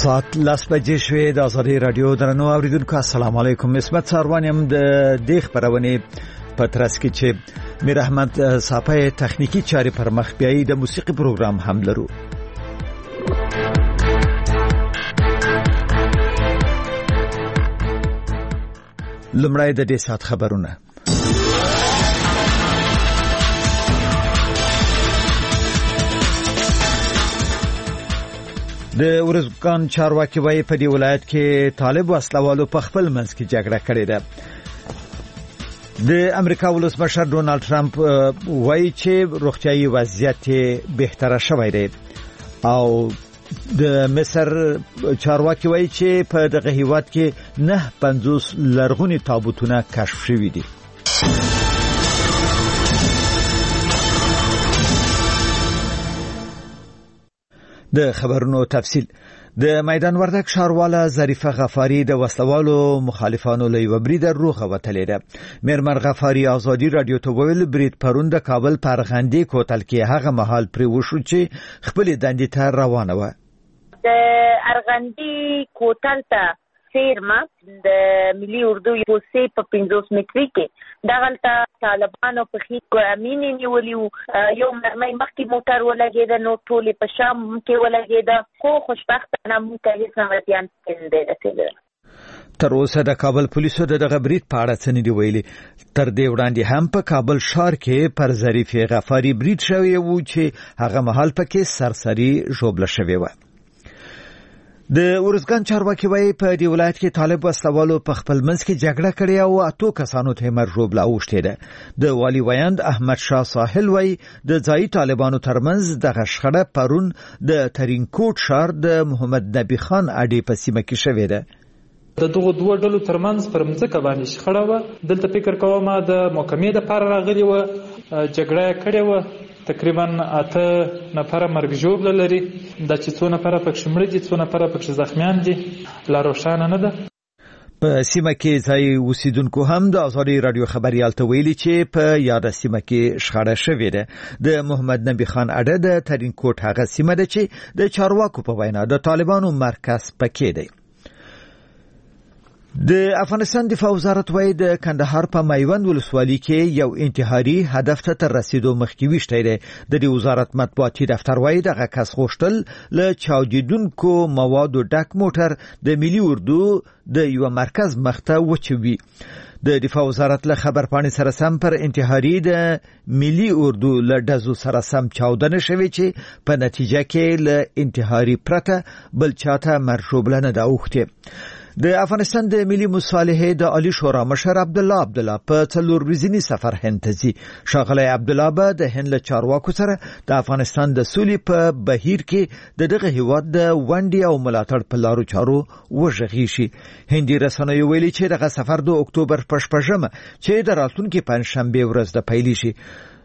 ساعت لاس بجې شوې د آزادي رادیو درنو اوریدونکو السلام علیکم. اسمت ساروان يم د دیخ پرونی پترس کې چې میر احمد صاحب تخنیکی چاري پر مخ بیاي د موسیقي پروګرام هم لرو. لمړی د دې سات خبرونه. د ورزګان چارواکي وایي په دې ولایت کې طالب وسلوالو په خپل منځ کې جګړه کړې ده. د امریکا ولسمشر ډونالد ټرمپ وایي چې روغتيایي وضعیت بهتره شوی دی او د مصر چارواکي وایي چې په دغه هیواد کې 950 لرغونی تابوتونه کشف شوي دي. د خبرونو تفصیل. د میدان وردک ښارواله ظریفه غفاری د وسلوالو مخالفانو له یو برید روغه وتلې ده. میرمن غفاری آزادي رادیو ته ویل برید پرون د کابل پرغندې کوتل کې هغه مهال پر وشو چې خپل دندې ته روانه و. د ارغندې کوتل ته سیرما د ملي اردو پوسې په 50 متري کې دغلته طالبانو په خېټ امینې نیولې یو مرمۍ مخکې موټر ولګېده نو ټولې په شام کې ولګېده خو خوشبختانه موږ ته هیڅ نمرتیان نه رسېدل. تر اوسه د کابل پولیسو دغه برید په اړه څه نه دی ویلي. تر دې وړاندې هم په کابل ښار کې پر ظریفه غفاری برید شوی و چې هغه مهال پکې سرسري ژوبله شوی و. د ورزګان چارواکي وایي په دې ولایت کې طالب وسلوالو په خپل منځ کې جګړه کړې او 8 کسانو ته مرګ ژوبله اوښتې ده. د والی ویاند احمد شاه ساحل وایي د ځایي طالبانو ترمنځ دغه شخړه پرون د ترینکوټ ښار د محمد نبی خان اډې په سیمه کې شوې ده. د دغه دوه ډلو ترمنځ پر مځکه باندې شخړه و. دلته فکر کوم د محکمې د لپاره راغلی و جګړه کړې و. تقریبا 8 نفر مرګ ژوبله لري. د چې څو نفر پکې مړه دي څو نفر پکې زخمیان دي لا روښانه نه ده. په سیمه کې ځای اوسیدونکو هم د آزادي رادیو خبريال ته ویلي چې په یاد سیمه کې شخړه شوې ده. د محمد نبی خان اډه د ترینکوټ هغه سیمه ده چې د چارواکو په وینا د طالبانو مرکز پکې دی. د افغانستان دفاع وزارت وایي د کندهار په میوند ولسوالۍ کې یو انتحاري هدف ته تر رسیدو مخکې وشتي دی. د دې وزارت مطبوعاتي دفتر وایي دغه کس غوښتل له چاودیدونکو موادو ډک موټر د ملي اردو د یو مرکز مخته وچوي. د دفاع وزارت له خبر پاڼې سره سم پر انتحاري د ملي اردو له ډزو سره سم چاودنه شوې چې په نتیجه کې له انتحاري پرته بل چاته مرجوبله نه ده اوښتې. د افغانستان د ملي مصالحې د عالی شورا مشر عبد الله په 4 ورځنی سفر هند ته ځي. ښاغلی عبد الله به د هند له چارواکو سره د افغانستان د سولې په بهیر کې دغه هیواد د ونډې او ملاتړ په لارو چارو وژغي شي. هندي رسنیو ویلي چې دغه سفر د اکتوبر په 15 چې د راتلونکي پنځشنبه ورځ د پیل شي.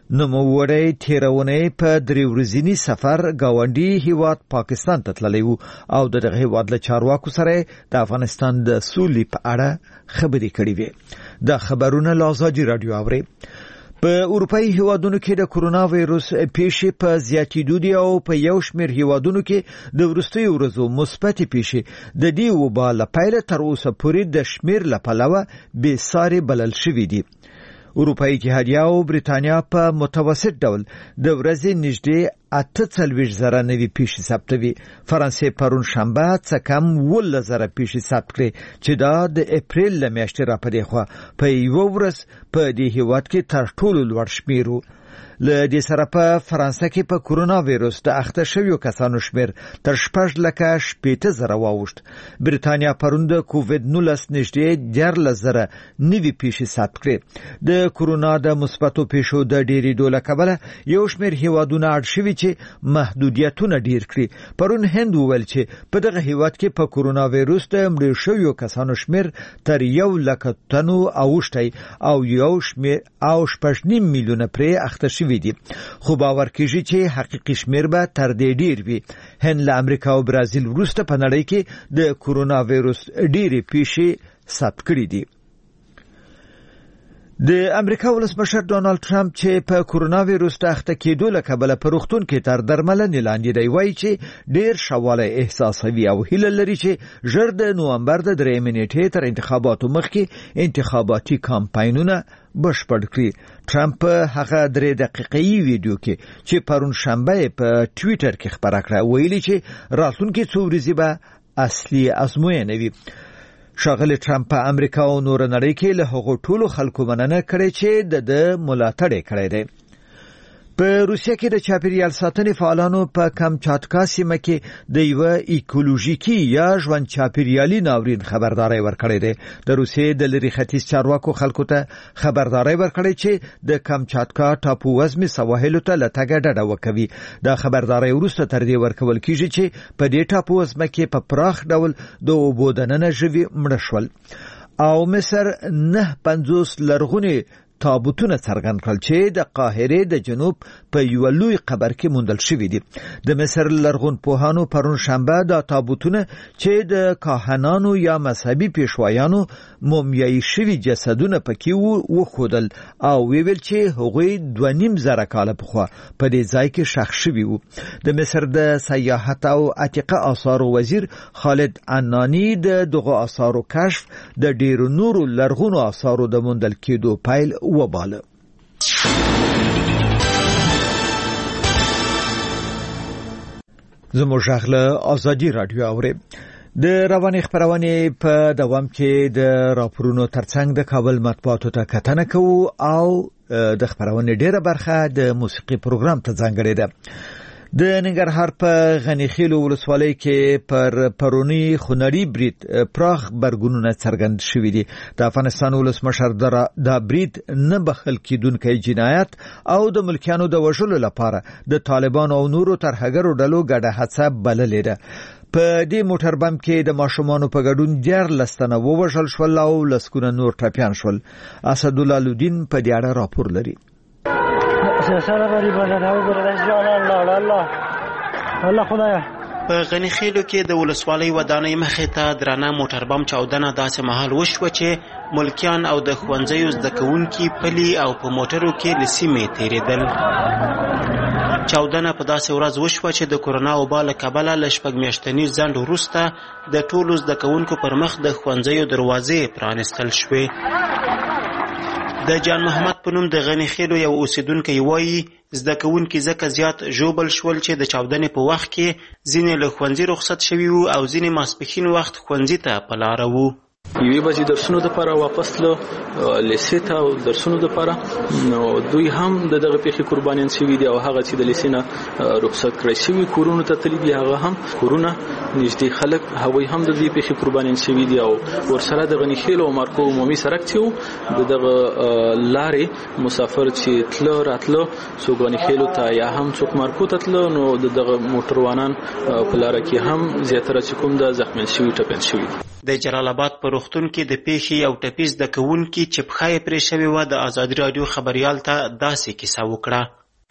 نوموړی تیرونه په 3 ورځنی سفر گاونډي هیواد پاکستان ته تللی وو او دغه هیواد له چارواکو سره د افغانستان د سولې په اړه خبرې کړې وې. د خبرونو لازادي رادیو اوري. په اروپאי هیوادونو کې د کرونا وایروس پیښې په زیاتېدو دي او په یو شمېر هیوادونو کې د وروستیو ورځو مثبت پیښې د دې وبا له پیل تر اوسه پورې د شمېر له پلوه بې ساري بلل شوي دي. اروپאי اتحادیه او بریتانیا په متوسط ډول د ورځې نږدې 48,000 نوي پیښې ثبتوي. فرانسې پرون شنبه څه کم 12,000 پیښې ثبت کړې چې دا د اپریل له میاشتې راپدې خوا په یو ورځ په دې هیواد کې تر ټولو لوړ شمېر و. له دې سره په فرانسه کې په کرونا وایروس د اخته شویو کسانو شمېر تر 6,80,000 واوښت. بریتانیا پرون د کووډ 19 نږدې 14,000 نوي پیښې ثبت کړې. د کرونا د مثبتو پیښو د ډېرېدو له کبله یو شمېر هیوادونه اړ شوي چې محدودیتونه ډېر کړي. پرون هند وویل چې په دغه هیواد کې په کرونا وایروس د مړو شویو کسانو شمېر تر 100,000 تنو اوښتی او یو شمېر او 8.5 میلیونه پرې اخته شوي دي. خو باور کیږي چې حقیقي شمېر به تر دې ډیر وي. هند له امریکا او برازیل وروسته په نړۍ کې د کرونا وایروس ډېرې پیښې ثبت کړې دي. د امریکا ولسمشر ډونالد ټرمپ چې په کورونا وایروس اخته کېدو له کبله په روغتون کې تر درملنې لاندې دی وایي چې ډیر شواله احساسوي او هیله لري چې ژر د نوامبر د 3 نیټې تر انتخاباتو مخکې انتخاباتي کمپاینونه بشپړ کړي. ټرمپ هغه 3 دقیقې ویډیو کې چې پرون شنبه په ټوئیټر کې خبره کړه ویلي چې راتلونکي څو ورځې به اصلي ازموینه وي. شاغلی ټرمپ په امریکا او نور نړۍ کې له هغو ټولو خلکو مننه کړې چې د ملاتړ کړی دی. په روسیه کې د چاپیریال ساتنې فعالانو په کامچاتکا سیمه کې د یو ایکولوژیکي یا ژوند چاپیریالي ناورین خبرداري ورکړې ده. د روسیې د لری ختیځ چارواکو خلکو ته خبرداري ورکړې چې د کامچاتکا ټاپو وزمي سواحل ته لټګه ډډه وکوي. دا خبرداري وروسته تر دې ورکول کیږي چې په دې ټاپو وزمه کې په پراخ ډول د اوبو دننه ژوي مړ شول او مصر 950 لرغونی تابوتونه څرګند کړل چې د قاهره د جنوب په یو لوی قبر کې موندل شوی دي. د مصر لرغون پوهانو پرون شنبه د تابوتونه چې د کاهنانو یا مذهبي پیشوایانو مومیایي شوی جسدونه پکې وخودل او ویل چې هغوی 2.5 کال پخوا په دې ځای کې ښخ شوي وو. د مصر د سیاحت او عتیقه آثار وزیر خالد عنانی دغه آثارو کشف د ډیرو نورو لرغونو آثارو د موندل کېدو پایل وباله. زموږ غږ آزادی رادیو اوري. د رواني خبرونه په دوام کې د راپورونو ترڅنګ د کابل مطبوعاتو ته کتنه کوو او د خبرونه ډیره برخه د موسیقي پروګرام ته ځانګړې ده. د ننګرهار په غنیخیل ولسوالۍ کې پر پرونی خونړی برید پراخ برګونونه څرګند شوې دي. د افغانستان ولسمشر د برید نه بخل کیدونکې جنایت او د ملکیانو د وژلو لپاره د طالبان او نورو ترهګرو ډلو ګډه هڅه بللې ده. په دې موټر بم کې د ماشومانو په ګډون 14 تنه ووژل شول او لسکونه نور ټپيان شول. اسدالله لودین په دې اړه راپور لري. په غنیخیلو کې د ولسوالۍ ودانۍ مخې ته درانه موټر بم چاودنه داسې مهال وشوه چې ملکیان او د ښوونځیو زده کوونکي پلي او په موټرو کې له سیمې تېرېدل. چاودنه په داسې ورځ وشوه چې د کورونا وبا له کبله له 6 میاشتني ځنډ وروسته د ټولو زده کوونکو پر مخ د ښوونځیو دروازې پرانیستل شوې. د جان محمد په نوم د غنیخیلو یو اوسیدونکی وایي زده کوونکي ځکه زیات ژوبل شول چې د چاودنې په وخت کې ځینې له ښوونځي رخصت شوي وو او ځینې ماسپښین وخت ښوونځي ته په لاره وو. یوې بجې درسونو لپاره واپس له لیسې ته درسونو لپاره نو دوی هم دغه پیښې قربانیان شوي دي او هغه چې د لیسې نه رخصت کړی شوي کورونو ته تللي دي هغه هم کورونه نږدې خلک هغوی هم د دې پیښې قربانیان شوي دي او ورسره د غنیخیل او مارکو عمومي سړک چې و دغه لارې مسافر چې تله راتله څوک غنیخیلو ته یا هم څوک مارکو ته تله نو دغه موټروانان په لاره کې هم زیاتره چې کوم د زخمیان شوي ټپیان شوي. د جلال آباد په روغتون کې د پیښې یو ټپیز د کوونکي چې پښه یې پرې شوې وه د ازادي راډیو خبریال ته داسې کیسه وکړه.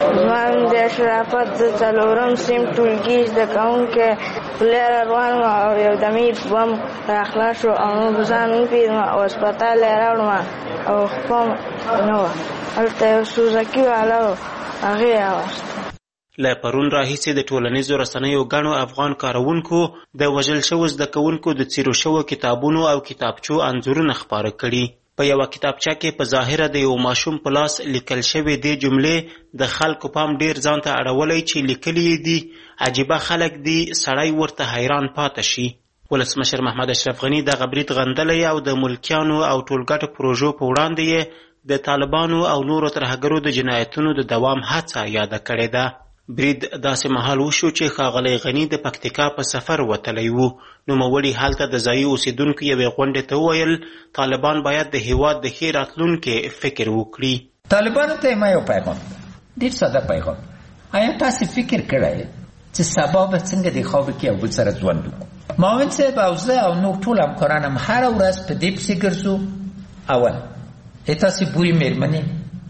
زما د شرافت د 4م سیم ټولګي زده کوونکی پلار روان وم او یو دمې بم راخلاص شو او نو ځان وپېژنم او هسپتال یې راوړم او خپم نه وه هلته یو سوزکي والا و هغې یې راوست. له پرون راهیسې د ټولنیزو رسنیو ګڼو افغان کاروونکو د وژل شوو زده کوونکو د څیرو شوو کتابونو او کتابچو انځورونه خپاره کړي. په یوه کتابچه کې په ظاهره د یو ماشوم په لاس لیکل شوې دې جملې د خلکو پام ډیر ځان ته اړولی چې لیکلي یې دي عجیبه خلک دي سړی ورته حیران پاته شي. ولسمشر محمد اشرف غني دغه برید غندلی او د ملکیانو او ټولګټو پروژو په وړاندې یې د طالبانو او نورو ترهګرو د جنایتونو د دوام هڅه یاده کړې ده. برید داسې مهال وشو چې ښاغلی غني د پکتیکا په سفر وتلی و. نوموړي هلته د ځایي اوسیدونکو یوې غونډې ته وویل طالبان باید د هیواد د ښې راتلونکي فکر وکړي. طالبانو ته ما یو پیغام ډېر ساده پیغام آیا تاسې فکر کړی چې سبا به څنګه د خواب کې یو بل سره ژوند وکړو؟ معاون صاحب او زه او نور ټول همکاران هم هره ورځ په دې پسې ګرځو. اول تاسې بورې مېرمنې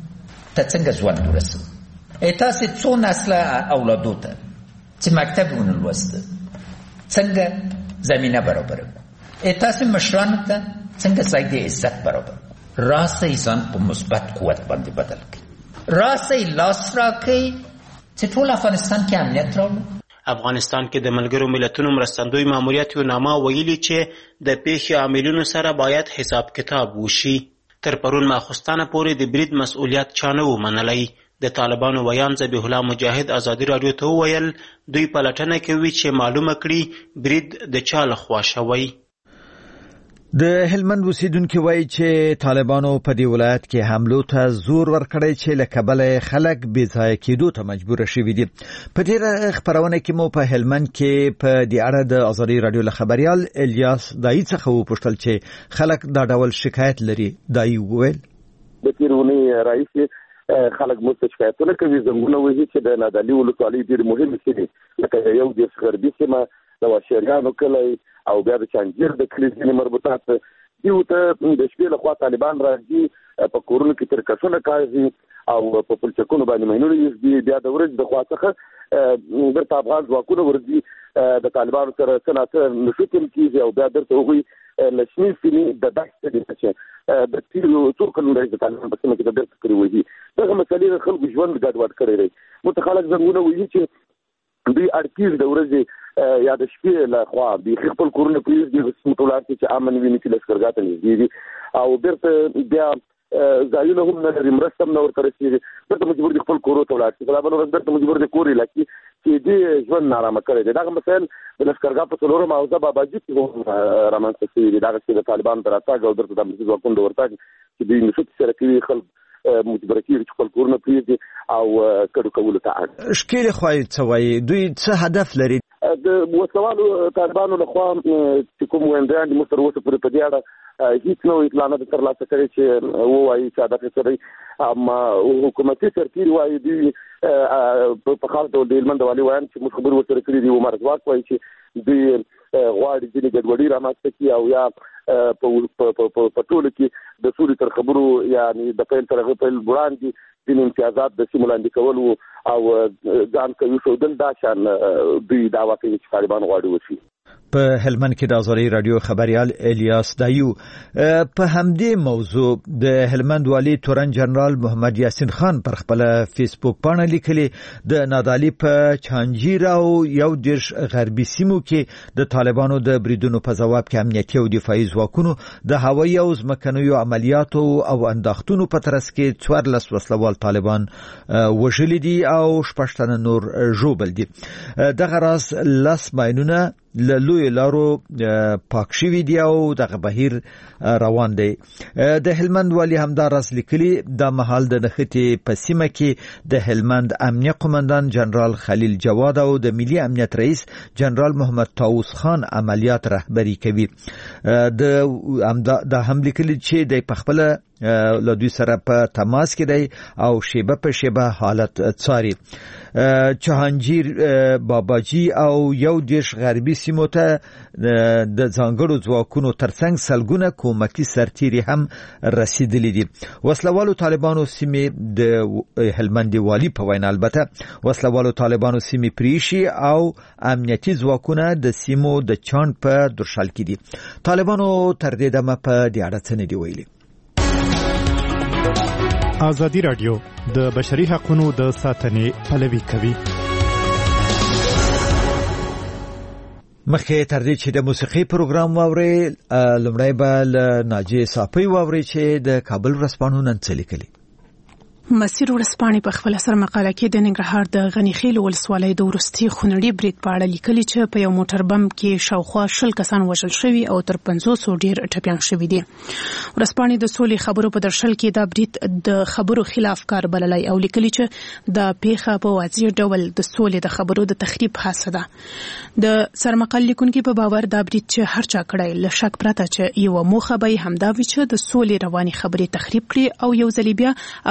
ته څنګه ژوند ورسوو؟ تاسې څو نسله اولادو ته چې مکتب ونه لوسته څنګه زمینه برابره کړو؟ تاسې مشرانو ته څنګه ځای د عزت برابر کړو؟ راسي ځان په مثبت قوت باندې بدل کړي، راسي لاس راکړي چې ټول افغانستان کې امنیت راوړو. افغانستان کې د ملګرو ملتونو مرستندوی ماموریت یوناما ویلي چې د پیښې عاملینو سره باید حساب کتاب وشي. تر پرون ماخوستانه پورې د برید مسؤلیت چا نه و منلی. د طالبانو ویان ذبیح الله مجاهد ازادي راډیو ته وویل دوی پلټنه کوي چې معلومه کړي برید د چا لخوا شوی. د هلمند اوسیدونکو وایي چې طالبانو په دې ولایت کې حملو ته زور ورکړی چې له کبله خلک بې ځایه کېدو ته مجبور شوي دي. په دې خبرونه کې مو په هلمند کې په دې اړه د ازادي راډیو له خبريال الیاس دای څخه وپوښتل چې خلک دا ډول شکایت لري. دای وویل د تیرونی رئیس خلک مو شکایتونه کوي زموږ وایي چې د نادعلي ولسوالۍ ډېر مهم سیمې لکه یو د غربي سیمه د واشریانو کلی او بیا د چانجیر د کلی ځینې مربوطات دیو ته د شپې لخوا طالبان راځي په کورونو کې ترکشونه کوي او په پلچکونو باندې مینونه یې بیا د ورځ د خوا څخه درته افغان ځواکونه ورځي د طالبانو سره سناته نشوتل کیږي او بیا درته هغوی لشمي سیمې د دښتې دي چې د تیرو څو کلونو راځي د طالبان په سیمه کې د درته کړی وایي دغه مسلې د خلکو ژوند ګډوډ کړی دی. متخلک زموږ وایي چې دوی اړتیز د ورځې یا د شپې له خوا د خپل کورونه پریږدي متولات چې امن ویني چې لشکرګاه ته نږدې دي او بیرته بیا ځایونه هم نه لري، مرسته هم نه ورته رسېږي، بیرته مجبور دي خپل کورو ته ولاړ شي. په بله ورځ بیرته مجبور دي کور علاقې چې دې ژوند نارامه کړی دی. دغه مسایل د لشکرګاه په څلورم حوزه باباجي کې هم رامنځته شوي دي. دغه چې د طالبانو د راتګ او درته د امنیتي ځواکونو د ورتګ چې دوی نشوت سره کوي خلک مجبور کیږي چې خپل کورونه پریږدي او کډو کولو ته اړ. شکیل خوای څه وایي دوی څه هدف لري؟ د وسوالو طالبانو لخوا چې کوم ویندیان د مستر اوسه پورې په دې اړه هیڅ نو اطلاع نه ترلاسه کړې چې وایي چې هدف یې څه دی. اما حکومتي سرتیري وایي دوی په خاص ډول د هلمند والي وایي چې موږ خبرې ورسره کړې دي. عمر ځواک وایي چې دوی غواړي ځینې ګډوډي رامنځته کړي او یا په ټولو کې د سولې تر خبرو یعنی د پیل تر هغه پیل وړاندې ځینې امتیازات د سیمو لاندې کول او ځان کوي ښودل دا شان دوی دعوا کوي چې طالبان غواړي وشي. په هلمند کې د ازادي راډیو خبريال الیاس دایو په همدې موضوع د هلمند والی تورن جنرال محمد یاسین خان پر خپل فیسبوک باندې لیکلي د نادعلي په چانجیر او یو دیش غربي سیمو کې د طالبانو د بریدونو په جواب کې امنیتي او دفاعي ځواکونو د هوایي او ځمکنیو عملیاتو او انداختونو په ترڅ کې 14 وسلوال طالبان وژلي دي او 6 تنه نور ژوبل دي. دغه راز لاس ماینونه لوی لارو پاک شوی دی او دغه بهیر روان دی. د هلمند والی همدار راس لیکلی د محل د نختی په سیمه کې د هلمند امنیه قومندان جنرال خلیل جواد او د ملي امنیت رئیس جنرال محمد طاووس خان عملیات رهبری کوي. د هم لیکلی چې د پخپل له دوی سره په تماس کې دی او شیبه په شیبه حالت څاري. چهانجیر باباجي او یو دیش غربي سیمو ته د ځانګړو ځواکونو ترڅنګ سلګونه کومکي سرتیري هم رسیدلي دي. وسلوالو طالبانو سیمې د هلمند والی په وینا البته وسلوالو طالبانو سیمې پریشي او امنیتي ځواکونه د سیمو د چاند په درشل کې دي. طالبانو تر دې دمه په دې اړه څه نه دی ویلي. ازادي راډیو د بشري حقوقو د ساتنې پلوي کوي. مخکې تر دې چې د موسیقي پروګرام واوري لمړی به ناجی صافي واوري چې د کابل ورځپاڼو نن څه لیکلي. مسیر ورځپاڼې په خپل سر مقاله کې د ننګرهار د غنیخیل ولسوالۍ د ورستي خونړي برید په اړه لیکلي چې په یو موټر بم کې شاوخوا 10 کسان وژل شوي او تر 500 ډیر ټپيان شوي دي. ورځپاڼې د سولې خبرو په درشل کې دا برید د خبرو خلاف کار بللی او لیکلي چې د پیښه په واضح ډول د سولې د خبرو د تخریب حادثه ده. د سرمقال لیکونکو په باور دا برید چې هر چا کړی له شک پرته چې یو موخه به همدا وي چې د سولې رواني خبرې تخریب کړي او یو ځل بیا افغانستان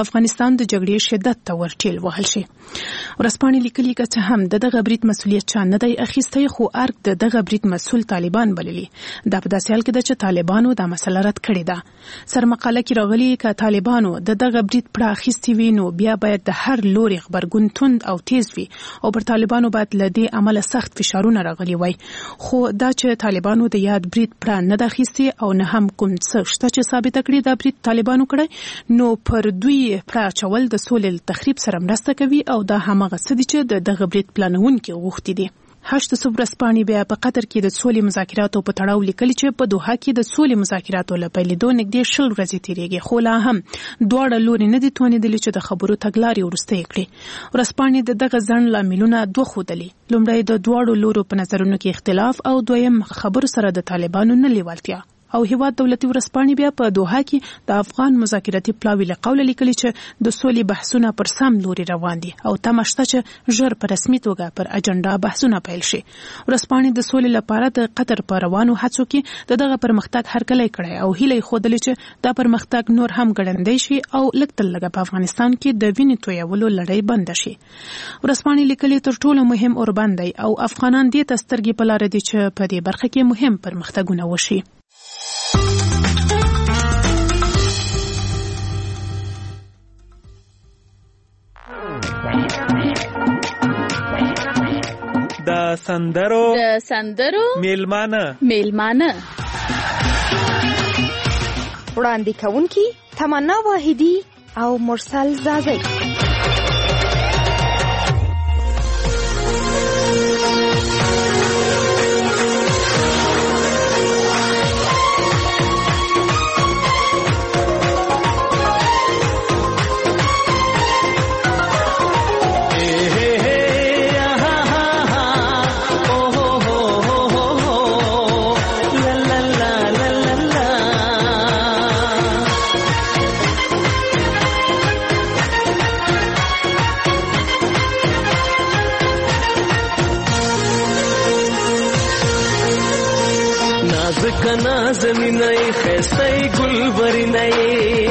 افغانستان د جګړې شدت ته ورټیل وهل شي. ورسپانې لیکلي چې هم دغه برید مسؤلیت چا نه دی اخیستی، خو ارګ دغه برید مسؤل طالبان بللی. دا په داسې حال کې ده چې طالبانو دا مسله رد کړې ده. سرمقاله کې راغلي چې طالبانو دغه برید پر اخیستی وي نو بیا باید د هر لوري خبرګون تند او تیز وي او پر طالبانو باید لدی عمل سخت فشارونه راغلي وای. خو دا چې طالبانو د یاد برید پر نه د اخیستی او نه هم کوم څه شته چې ثابت کړي دا برید طالبانو کړی نو پر دوی پر چول د سولې تخریب سره مرسته کوي او دا همغه څه دي چې دغه برید پلانونکي غوښتي دي. 8 ورځپاڼې بیا په قطر کې د سولې مذاکراتو په تړاو لیکلي چې په دوحه کې د سولې مذاکراتو لپاره لیدو نږدې 10 ورځې تیریږي، خو لا هم دواړه لوري نه دي توانېدلي چې د خبرو تګلارې ورسته کړي. ورځپاڼې دغه ځنډ لاملونه دوه ښودلي. لومړی د دواړو لورو په نظرونو کې اختلاف او دویم خبرو سره د طالبانو نه لیوالتیا. او هیواد دولتي ورځپاڼې بیا په دوحه کې د افغان مذاکراتي پلاوي له قوله لیکلي چې د سولې بحثونه پر سم لوري روان دي او تمه شته چې ژر په رسمي توګه پر اجنډا بحثونه پیل شي. ورځپاڼې د سولې لپاره د قطر په روانو هڅو کې دغه پرمختګ هرکلی کړی او هیله ښودلې چې دا پرمختګ نور هم ګړندی شي او لږ تر لږه په افغانستان کې د وینې تویولو لړۍ بند شي. ورځپاڼې لیکلي تر ټولو مهم اوربند دی او افغانان دې ته سترګې په لاره دي چې په دې برخه کې مهم پرمختګونه وشي. د سندرو میلمانه وړاندې کوونکي تمنا واحدی او مرسل زازی. زمینای خستای گلبرینای.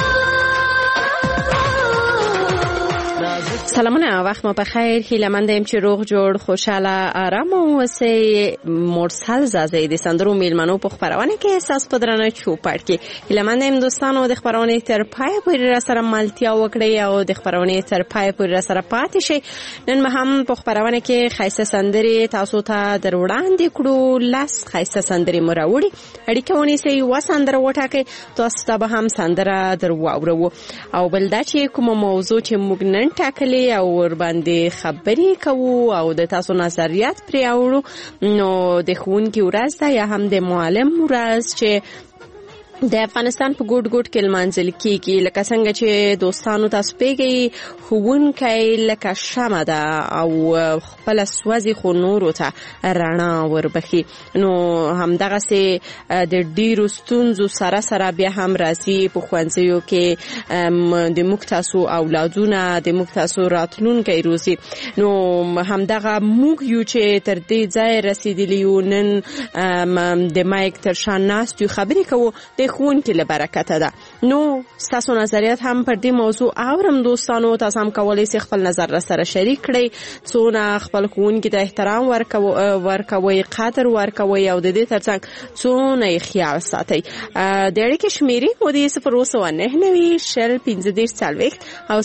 سلامونه، وخت مو بخیر. هیله‌مند یم چې روغ جوړ، خوشاله، آرام اوسئ. مرسل زازی د سندرو میلمنو په خبرونه کې احساس په درنه چوپړ کې. هیله‌مند یم دوستانو د خبرونه تر پای پورې را سره ملتیا وکړئ او د خبرونه تر پای پورې را سره پاتې شئ. نن به هم په خبرونه کې خاصه سندري تاسو ته دروړاندې کړو. لاس خاصه سندري مراوړي اړیکه ونیسئ و سندره وټاکئ، تاسو ته به هم سندره درواورو. او بل دا چې کومه موضوع چې موږ نن ټاکلې او ور باندې خبرې کوو او د تاسو نظریات پرې اورو، نو د ښوونکي ورځ ده یا هم د معلم ورځ چې د افغانستان په ګوټ ګوټ کې لمانځل کیږي. لکه څنګه چې دوستانو تاسو پیږي ښوونکی لکه شمع ده او خپل سوځي خو نورو ته رڼا وربخي. نو همدغسې د ډیرو ستونزو سره سره بیا هم راځي په ښوونځیو کې د موږ تاسو اولادونه، د موږ تاسو راتلونکی روزي. نو همدغه موږ یو چې تر دې ځای رسیدلی یو، نن د مایک تر شا ناست یو، خبرې کوو د ښوونکي له برکته ده. نو ستاسو نظریات هم پر دې موضوع اورم دوستانو. تاسو هم کولی شئ خپل نظر را سره شریک کړئ. څونه خپل ښوونکي ته احترام ورکوئ، قدر ورکوئ او د دې ترڅنګ څونه یې خیال ساتئ. د اړیکې شمیرې مو د 029 شل 15 او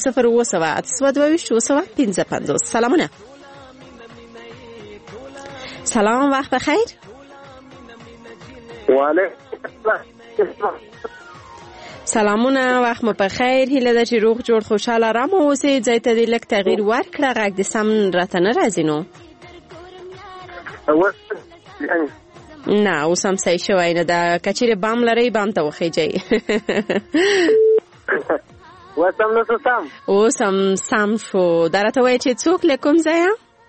028 سلامونه. سلام، وقت بخیر. سلامونه، وخت مو بخیر. هیله ده چې روغ جوړ، خوشاله، آرام اوسئ. ځای ته دې لږ تغییر ورکړه، غږ دې سم راته نه راځي. نو نه اوس هم صحیح شوی نه ده. که چیرې بام لرئ بام ته وخیجئ. اوس هم سم شو. دا راته وایي چې څوک له کوم ځایه؟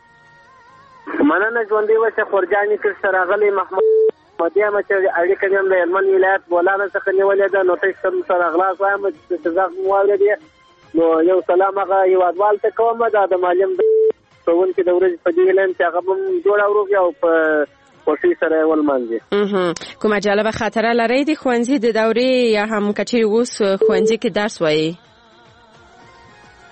مننه. ژوندی اوسئ. خورجانې کښته راغلی محمد مدیم چې اړیکه مې د هلمند ولایت بولانه څخه نیولې ده. نو تاسو سره اغلاس وایم چې زغ مو واورېدې. نو یو سلام هغه هیوادوال ته کوم. دا د معلم ښوونکي د ورځې په دې اعلان چې هغه هم جوړ اورو او په خوښۍ سره ولمانځي. کومه جالبه خاطره لرئ د ښوونځي د دورې یا هم که چیرې اوس ښوونځي کې درس وایي؟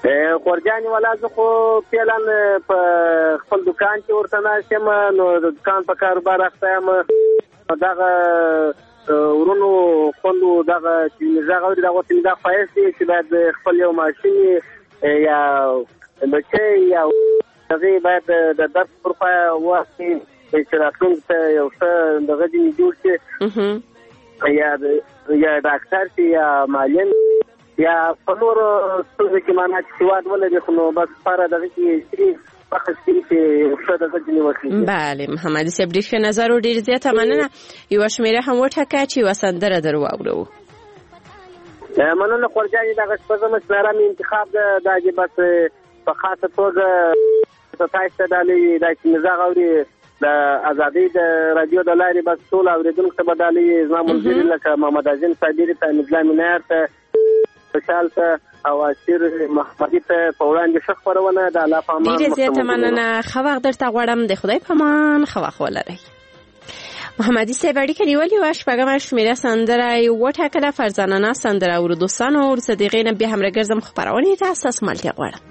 خورجان ولا زه خو فعلا په خپل دکان کې ورته ناستم، نو د دکان په کاروبار اخته یم. دغه ورونو خوندو دغه چې مزاغ اوري دغه څنګه دا فایس دی چې باید خپل یو ماشین یا بچي یا دغه باید د درس پر پای واسي چې راتلونکي ته یو څه دغه دې جوړ شي، یا ډاکټر شي یا معلم یا په نور څه کې معنا چې واد ولري، خو نو بس لپاره دغه کې بله محمد صاحب ډېر ښه نظر او ډېر زیاته مننه. یوه شمېره هم وټاکه چې یوه سندره در واورو. مننه خورجانې، دغه شپه زموږ نارامي انتخاب ده، دا چې بس په خاصه توګه ستاسو ته ډالۍ دا چې مزاغ اوري د ازادۍ د رادیو د لارې بس ټول اورېدونکو ته به ډالۍ زما ملګري لکه محمد اعظم صابري ته، نجلا منار ته، خوشحال ته او اسیر محمدي ته په وړاندې ښه خپرونه د الله په امان. ډېره زیاته مننه. ښه وخت درته غواړم. د خدای په امان. ښه وخت ولرئ. محمدي صاحب اړیکه نیولې وه. شپږمه شمېره سندره یې وټاکله. فرزانه سندره اورو دوستانو ورڅه د هغې نه بیا هم راګرځم خپرونې ته. ستاسو ملتیا غواړم.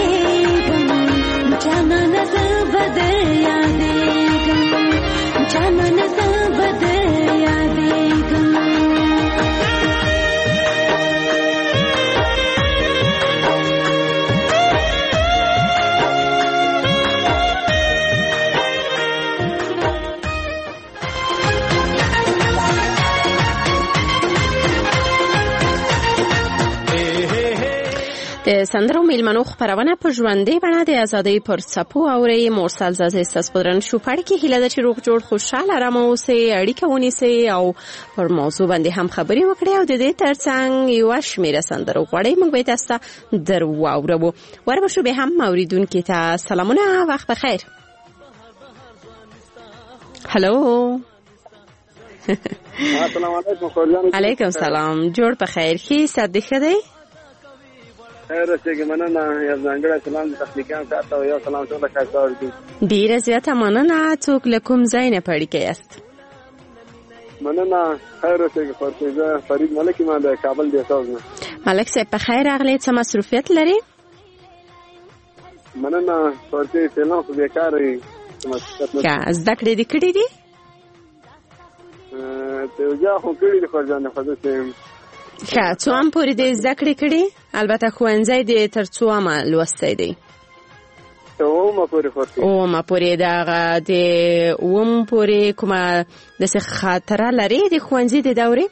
Jana د سندرو میلمنو خبرونه په ژوندۍ بڼه د ازادۍ پر څپو اوري. مرسل زازي ستاسو په درنو شو پړ کې هیله ده چې روغ جوړ خوشاله آرام اوسئ، اړیکه ونیسئ او پر موضوع باندې هم خبرې وکړئ او د دې ترڅنګ یو شمیره سندرو غواړئ موږ به تاسو در واورو. وربشو به هم اوریدونکو ته سلامونه، وخت بخیر. هلو السلام علیکم. علیکم سلام. جوړ په خیر کې صدې خدای خیر اوسې مننه. یو ځانګړی سلام د تخنیکیان سره او یو سلام ټول کارکونکو ته. ډیره زیاته مننه. څوک له کوم ځای نه پړی کې یاست؟ مننه. خیر اوسې فرید ملک ما د کابل دی تاسو نه. ملک صاحب په خیر راغلی. څه مصروفیت لري؟ مننه. ورته فلم خو بیکاري کا زده کړې دي کړې دي ته یا خو کړې دي خو ځان نه خدای ښه څو هم پورې دې زده کړې کړې. البته ښوونځی دې تر څو هم لوستی دی؟ اومه پورې دغه د اوم پورې کومه داسې خاطره لرې د ښوونځي د دورې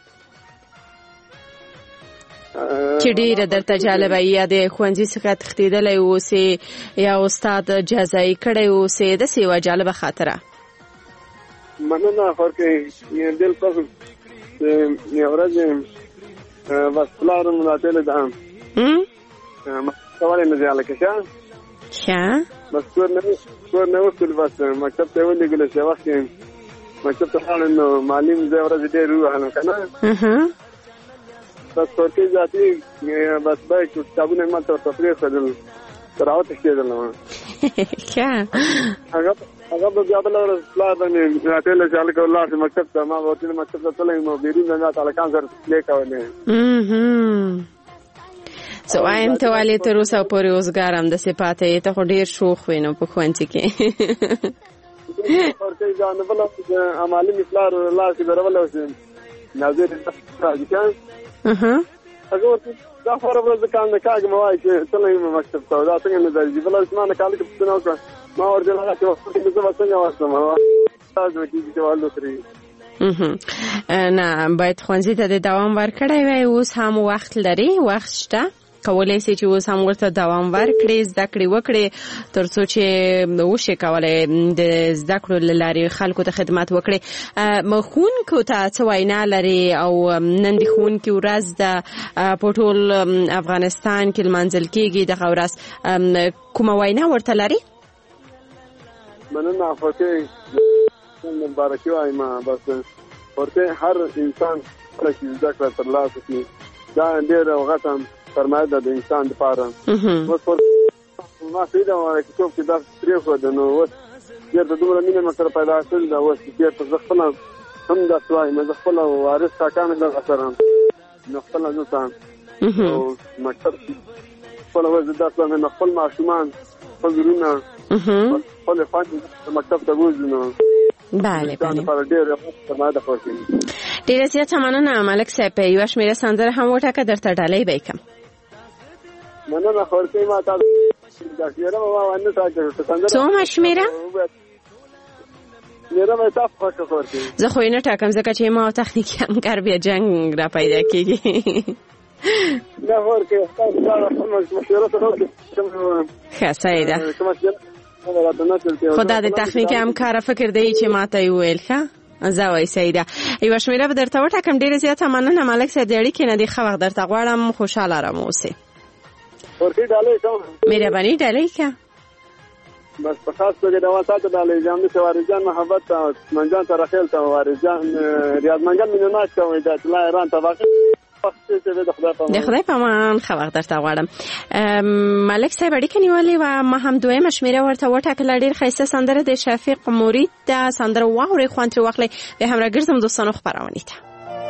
چې ډېره درته جالبه یا د ښوونځي څخه تښتېدلی اوسې یا استاد جزایي کړی اوسې داسې یوه جالبه خاطره؟ مننه. خورکې دل پخ یو ورځ بس پلار ملاتړ ده سوال نه ځاله کې ښه بس کور نه وصل بس مکتب ته ولېږل چې وخت مکتب ته لاړم نو معلم زه ورځ ډېر ووهلم که نه بس ورکې ذاتي بس باید کتابونه ما ته ورته پرېښودل تر وتښتېدلم. هغه به بیا بله ورځ پلار باندې راټېله چې هلکه ولاړ شي مکتب ته. ما به ورته مکتب ته تللی یم او بیرون نه مې هلکان سره پلې کولې. زه وایم ته ولې تر اوسه پورې اوسګار همداسې پاتې یې؟ ته خو ډېر شوخ وې نو په ښوونځي کې. ورکې ځان بله معلم پلار لاړ شي درولې اوسې ناظر راځي که هغه ورته دا خبره ورځ د کال نه کاږم وایي چې تللی یم مکتب ته دا څنګه نه درځي. بله ورځ ما نه کال کې پوښتنه وکړه ما ورته هغه چې وخت کې زه به څنګه واستم تاسو کېږي چې والو ترې نه باید ښوونځي ته د دوام ورکړی وای. اوس هم وخت لري، وخت شته، کولی شي چې اوس هم ورته دوام ورکړي، زده کړې وکړي تر څو چې وشي کولی د زده کړو له لارې خلکو ته خدمت وکړي. ښوونکو ته څه وینا لري او نن د ښوونکي ورځ ده په ټول افغانستان کې لمانځل کېږي دغه ورځ، کومه وینا ورته لري؟ مننه. فتح مبارکي وایم. بس ورته هر انسان کله چې زده کړه ترلاسه کړي دا ډېره غټه سرمایه ده د انسان دپاره. اوس ما فکر وایي چې څوک چې دا پرېښود نو اوس بېرته دومره مینه مې سره پیدا کړې ده. اوس بېرته زه خپله هم داسې وایم، زه خپله وارث کاکا مې دغه سره نو خپله زه ته او مکتب خپله اوس زه داسې وایم نو خپل ماشومان خپل وروڼه خپل خویندې مکتب ته بوځو نو بله ډیره زیاته مننه ملک صاحب. یوه شمېره سندره هم وټاکه درته ډالۍ به یې کړم. مننه. خورکۍ ما تاسو څومره شمېره؟ زه خو یې نه ټاکم ځکه چې ما او تخنیکي همکار بیا جنګ را پیدا کېږي. ښه صحیح ده. خدا د تخنیک همکار فکر دی چې ماته یې وویل. ښه زه وایي صحیح ده. یوه شمېره به درته وټاکم. ډېره زیاته مننه ملک صاحب. د اړیکې نه دې ښه وخت درته غواړم. خوشحاله آرام اوسې. مهرباني ډالۍ که بس په خاص توګه د واسطه ډالۍ جام د وارجان محبت او منجان سره خیل ته وارجان ریاض منګل مینه ناک کوي د لا ایران ته باقي د خدای په امان. ښه وخت درته غواړم. ملک صاحب اړیکه نیولې وه. ما هم دویمه شمېره ورته وټاکله. ډېر ښایسته سندره د شفیق مرید ده. سندره واورئ، خوند ترې واخلئ. بیا هم راګرځم دوستانو خپرونې ته.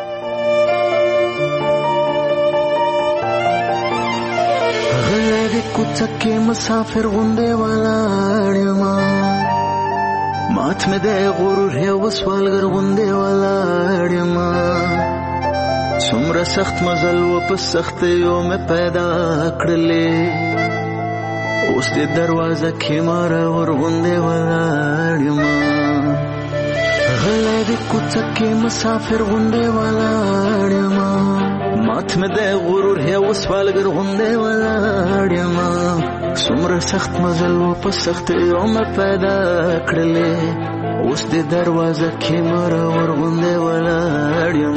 غلی د کوڅه کې مسافر غوندې ولاړ یمه، مات مې د غرور یو سوالګر غوندې ولاړ یمه. څومره سخت مزل و په سختیو مې پیدا کړلې، اوس دې دروازه کې ماره ورغوندې ولاړ یمه. غلی د کوڅه کې مسافر غوندې ولاړ یمه، مات مې د غرور هي وسوالګر غوندې ولاړ یم څومره سخت مزل و په سختیو مې پیدا کړلې اوس د دروازه کې مرور غوندې ولاړ یم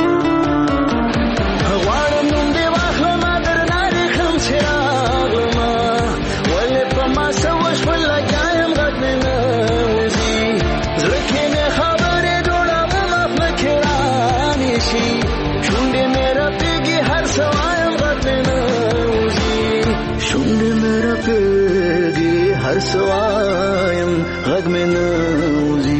غواړم نوم دې واخلم درنه ریښم چې راغلمه ولې په ما څه وشول لګیا یم غږ مې نه وځي زړه کې مې خبرې جوړوم خپله کې رانیسي شونډې مې رپېږي هر څه وایم غږ مې نه وځي شونډې مې رپېږي هر څه وایم غږ مې نه وځي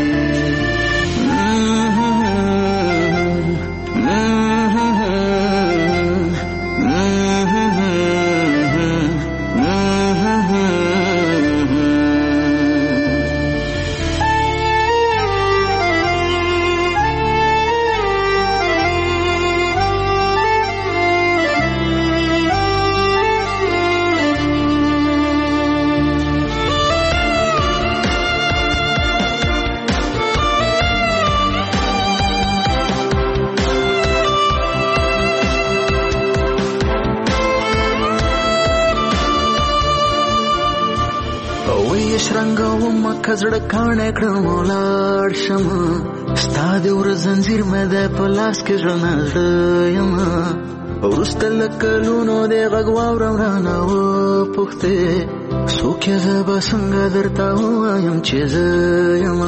کزړه کاڼه کړم ولاړ شم ستا د ور زنځیر مې د په لاس کې ژوند یم وروسته له کلونو د غږ واورم رانه وپوښتې څوک یې زه به څنګه درته ووایم چې زه یم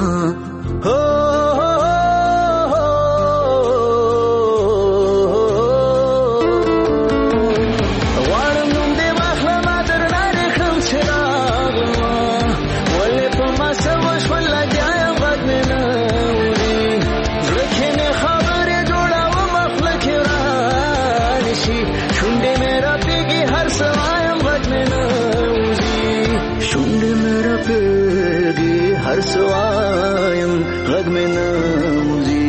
هر سوایم غږ مې نه وځي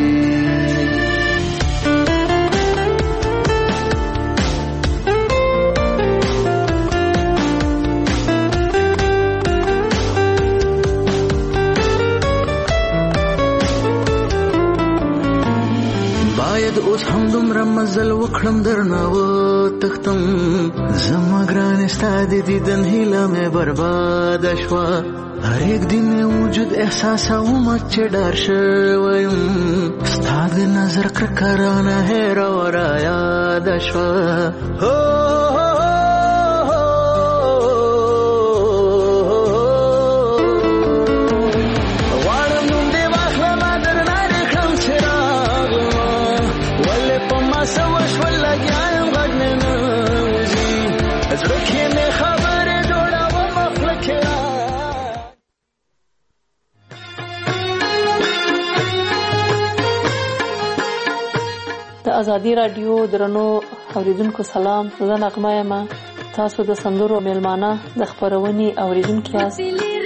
باید اوس هم دومره مزل وکړم درنه وتښتم زما ګرانې ستا د دیدن هیله مې برباده شوه هر یک دی مې وجود احساسوم چې ډار شوی یم ستا د نظر کرکه رانه هېره و رایاده شوه غواړم نوم دې واخلم درنه ریښم چې راغلمه ولې په ما څه وشول لګیا یم غږ مې نه وځي زړه کې مې خبرې جوړوم خوله کې ازادي رادیو درنو اوریدونکو سلام زه نغمه یم تاسو د سندرو میلمانه د خبرونې اوریدونکو یاست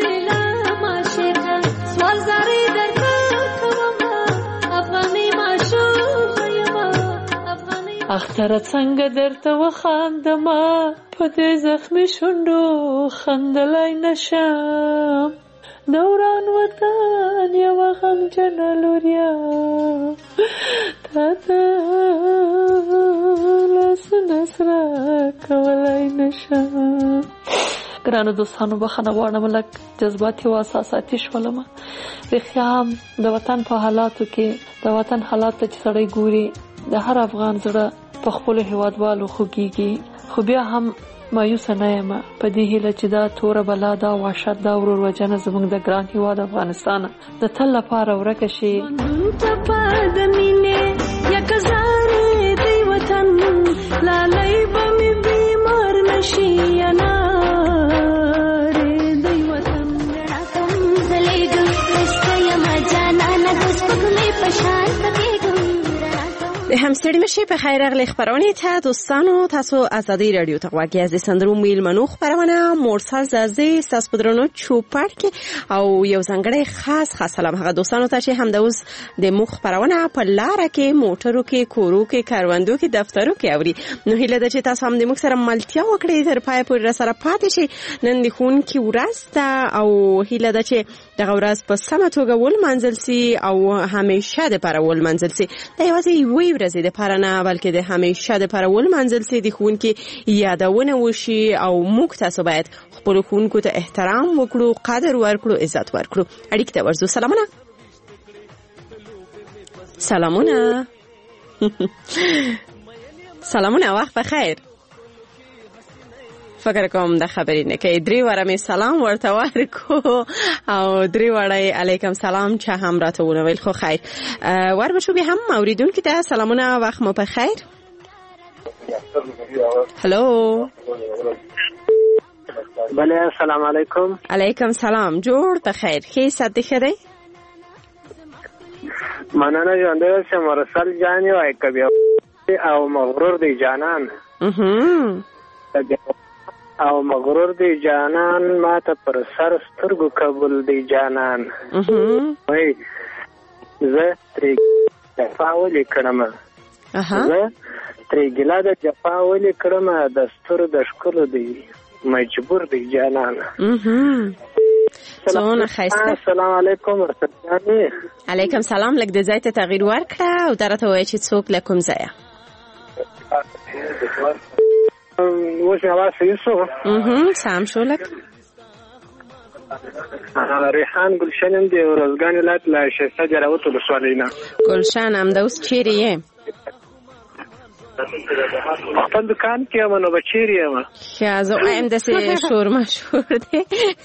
اختر څنګه درته وخاندمه په دې زخمي شونډو خندلای نشم دوران وطن یو غمجن لوریا تا ته لاسونه سره کولای نشم ګرانو دوستانو بخښنه غواړم لږ جذباتي او احساساتي شولم رښتیا هم د وطن په حالاتو کې د وطن حالات ته چې سړی ګوري د هر افغان زړه په خپلو هېوادوالو خوږېږي خو بیا هم مایوسه نه یم په دې هیله چې دا توره بلا دا وحشت دا ورور وژنه زموږ د ګران هېواد افغانستان د تل لپاره ورکه شي لالی به مې بیمار نشي انارې دی وطن راکم زلیږم رسته یم جانانه د سپوږمۍ په شان تپېږم به هم ستړي مشي په خیر اغلی خبرونه ته دوستانو تاسو ازادي رادیو ته غواړئ از سندرو میلمنو خبرونه مرسل زازي ساس پدرونو چوپړ کې او یو ځانګړی خاص سلام هغه دوستانو ته چې هم د اوس د مخ خبرونه په لار کې موټرو کې کورو کې کاروندو کې دفترو کې اوري نو هیله ده چې تاسو هم د مخ سره ملتیا وکړئ تر پای پورې سره پاتې شي نن د خون کې ورسته او هیله ده چې دغه ورځ په سمه توګه ولمانځل سي او همیشه دپاره ولمانځل سي. دا یوازې یوې ورځې دپاره نه بلکې د همیشه دپاره ولمانځل سي. د ښوونکي یادونه وشي او موږ تاسو باید خپلو ښوونکو ته احترام وکړو، قدر ورکړو، عزت ورکړو. اړیکې ته ورځو. سلامونه وخت بخیر. فکر کوم د خبرې نه کوي. 3 واره مې سلام ورته ورکو او 3 واره علیکم سلام چې هم راته ونویل. خو خیر ور بشو به هم اوریدونکو ته سلامونه وخت مو بخیر. هلو بله السلام علیکم. علیکم سلام. جوړ بخیر. خې صد خیره مننه ژوندی اوسه. مرسل جان یو کبي او مغرور دی جانان او مغرور دی جانان ما ته پر سر سترګو قبول دی جانان وای زه ترې جفا ولې کړم زه ترې ګیله د جفا ولې کړم د ستورو د ښکلو دی مجبور دی جانان. څونه ښایسته. السلام علیکم ورته. علیکم سلام. لږ د ځای ته تغییر ورکړه او درته وایي چې څوک له کوم ځایه. اوس مې اواز صحیح شو؟ سم شو. لږ ریحان ګلشن یم د ارزګان ولایت له شیسته جراوت ولسوالۍ نه. ګلشن همدا اوس چیرې یې؟ خپل دکان کې یم نو به چیرې یم؟ ښه زه وایم داسې شور مشهور دی.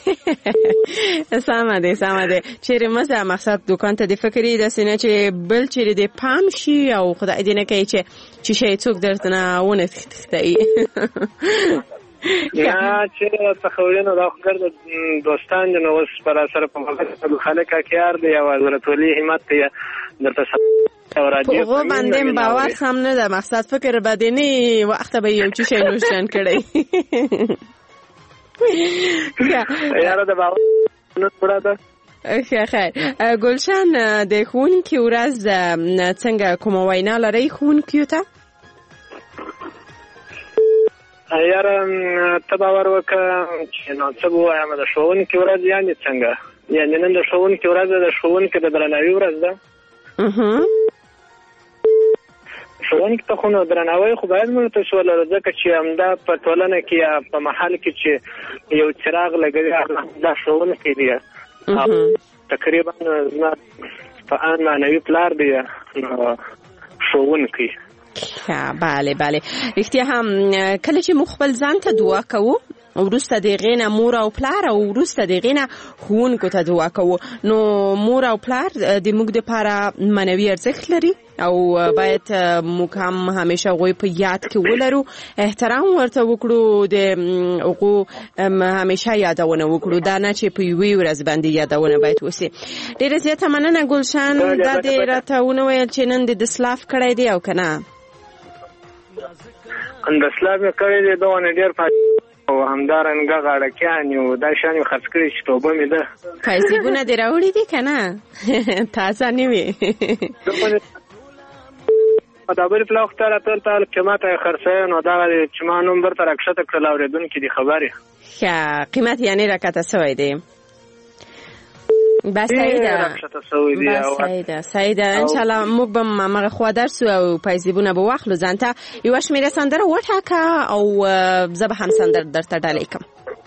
سمه دی چیرې مه ځه. مقصد دکان ته دې فکر یې داسې نه چې بل چیرې دې پام شي او خدای دې نه کوي چې شی څوک درته نه ونه تښتوي. یا چې څه خبرې نو دا خو ګرد دوستان دي نو اوس په راسره په خلک کاکیار دی او حضرت ولی همت دی درته هغه باندې باور هم نه ده. مقصد فکر بدني وخت به یو چی شي نوشان کړی. یاره د باور نو پوره ده. خیر ګلشن د ښوونکي ورځ څنګه کومه وینا لرئ ښوونکیو ته؟ یاره ته باور وکړه چې نو څه به ووایم د ښوونکي ورځ یعنې څنګه؟ یعنې نن د ښوونکي ورځ ده. د ښوونکي د درناوي ورځ ده. ښوونکي ته خو نو درناوی خو باید موږ ته ولرو ځکه چې همدا په ټولنه کې یا په محل کې چې یو څراغ لګوي دا ښوونکی دی. تقریبا زما په ان معنوي پلار دی ښوونکی. بله رښتیا هم کله چې موږ خپل ځان ته دعا کوو وروسته د هغې نه مور او پلار او وروسته د هغې نه ښوونکو ته دعا کوو نو مور او پلار د موږ دپاره معنوي ارزښت لري او باید موږ هم همیشه هغوی په یاد کې ولرو، احترام ورته وکړو، د هغو همیشه یادونه وکړو، دا نه چې په یوې ورځ باندې یادونه باید وسي. ډېره زیاته مننه ګلشن، دا دې راته ونه ویل چې نن دې دسلاف کړی دی او که نه؟ دسلاف مې کړی دی، دونه ډېر او همدارنګه غاړکیان یو دا شان یې خرڅ کړي چې توبه مې ده. پیسېبونه دې راوړي دي که نه؟ تازه نه وي؟ دا بل پلا وخت راته ته چې ما ته خرڅوي نو دا چې ما نوم برته راکښته کړل اورېدونکي دي خبرې. ښه قیمت یعنې راکښته سوی دی. بس سعیده انشاءالله موږ به همغه خوا درسو او پیسېبونه به واخلو ځان ته. یوه شمېره سندره وټاکه او زه به هم سندره درته ډالۍ کړم.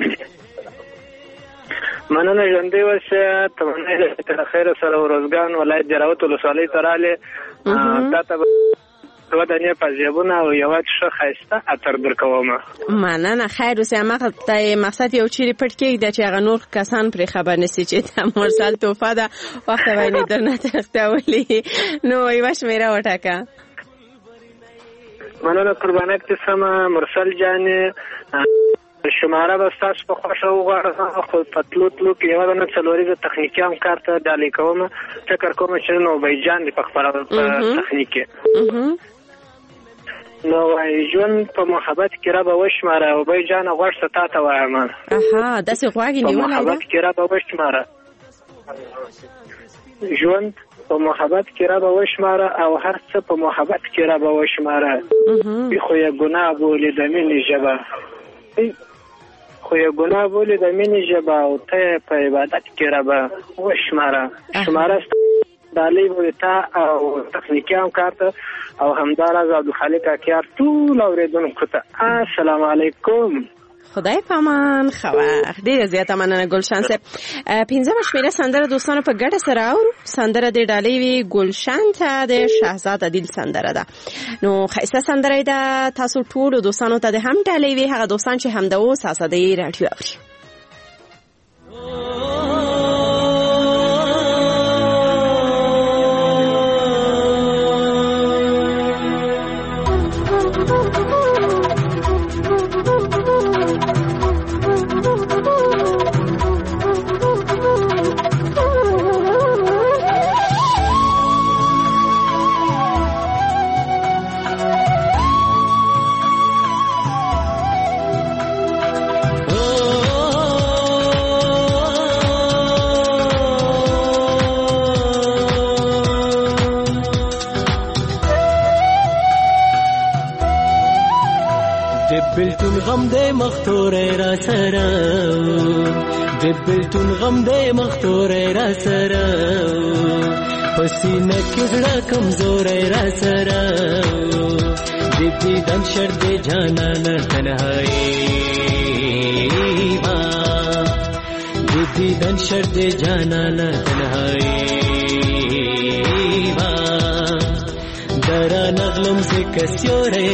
مننه، ژوندی اوسه. تمنه ده چې له خیره سره ورځګان ولایت جراوت ولسوالۍ ته رالې تا ته دوه دانې پازیبونه او یوه ښه ښایسته عطر درکوم. مننه، خیر اوسې. همغه مقصد یو چیرې پټ کېږده چې هغه نور کسان پرې خبر نسي چې دا مرسل توفه ده وخت به یې درنه تختولي. نو یوه شمېره وټاکه. مننه، قربانک دې سمه مرسل جانې. شماره به ستاسو په خوښه وغواړم، خو په تلو کې یوه دانه څلوریزه تخنیکي هم کار ته ډالۍ کوم. فکر کوم چې نن اوبیجان دي په خپله تخنیک کې. نو وایي ژوند په محبت کې را به وشماره، اوبیجانه غوږ ته تا ته وایم. داسې غوږ یې نیولی ده؟ په محبت کې را به وشماره، ژوند په محبت کې را به وشماره او هر څه په محبت کې را به وشماره. خو یې ګناه بولي د مینې ژبه، خو یې ګناه بولي د مینې ژبه او ته په عبادت کې رابه وشماره شماره ډالۍ به تا او تخنیکي همکار ته او همداراز عبدالخالق اکیار ټول اورېدونکو ته السلام علیکم. خدای پامان خبر. ډیره زیاته مننه ګلشن صاحب. 15 شمیره سندره دوستانو په ګډه سره اورو. سندره د ډالۍ وی ګلشن ته د شهزاد عادل سندره ده. نو خیسته سندره ده. تاسو ټول دوستانو ته د هم ډالۍ وی هغه دوستان چې هم د اوس اساده رادیو اوري. غم دې مختورې را سره د بلتون غم دې مختورې را سره پسینه کې زړه کمزورې را سره د دې دن شر دې جانان تنهایی با د دې دن شر دې جانان تنهایی با درا نغلم سے کسیورې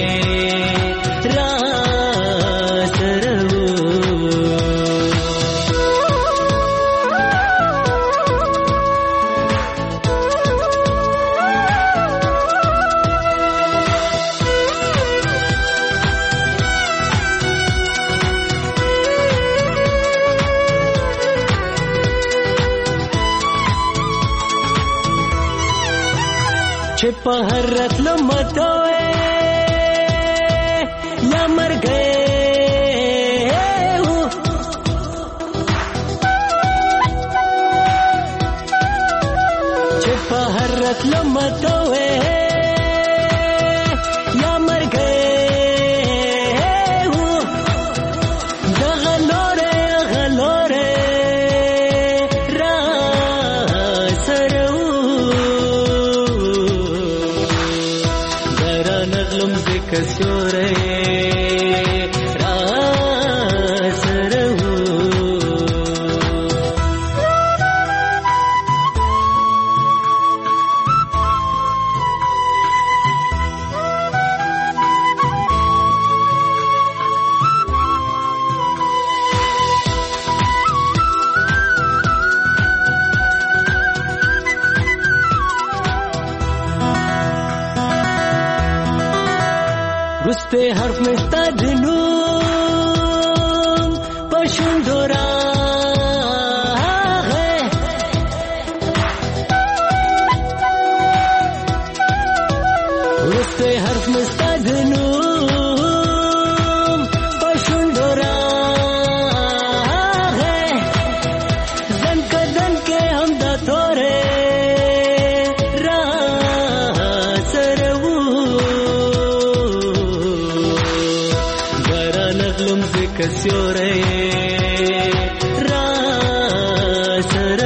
په هر راتلو متوې یا مر گئے چې په هر راتلو متوې یا مر گئے دغه لورې را سره کسورې را سره رسته حرف مستا جنون پشندورا ہے رسته حرف مستا جنون پشندورا ہے زن کے ہم دا تھورے کسیورې را سره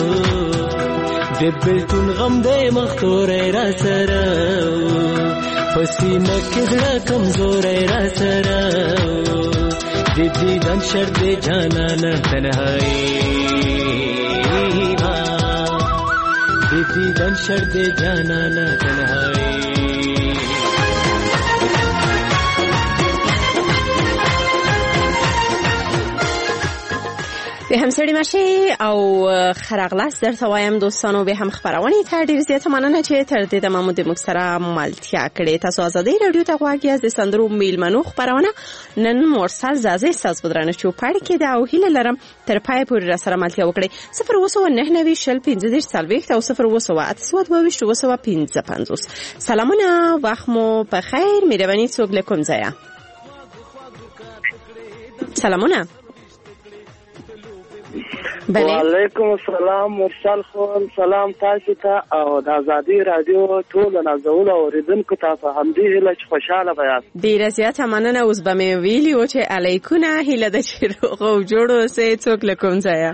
د بلتون غم دې مختورې را سره پسینه کې زړه کمزورې را سره د دې دن شر دې جانان تنهایی با د دې دن شر دې جانان تنهایی به هم سړی ماشي او خرغلاس درته وایم دوستانو به هم خبرونه ته ډیر زیاته مننه چې تر دې تمامو د مکسره ملتیا کړې. تاسو آزادۍ رادیو ته غواړئ از سندرو میلمنو خبرونه نن مرسل زازه استاد بدرانه چوپړ کې دا او هیله لرم تر پای پورې را سره ملتیا وکړئ. 0299015 او 028 سلامونه وخت مو په خیر. مهرباني څوک لیکم ځای سلامونه وعلیکم السلام مرسل خان، سلام تاسو ته او د ازادي رادیو ټول نازول اوریدونکو ته په همدې هیله چې خوشاله بیاست. ډیره زیاته مننه. اوس به مې ویلي و چې علیکونه هیله د چې روغ او جوړ اوسئ. څوک له کوم ځایه؟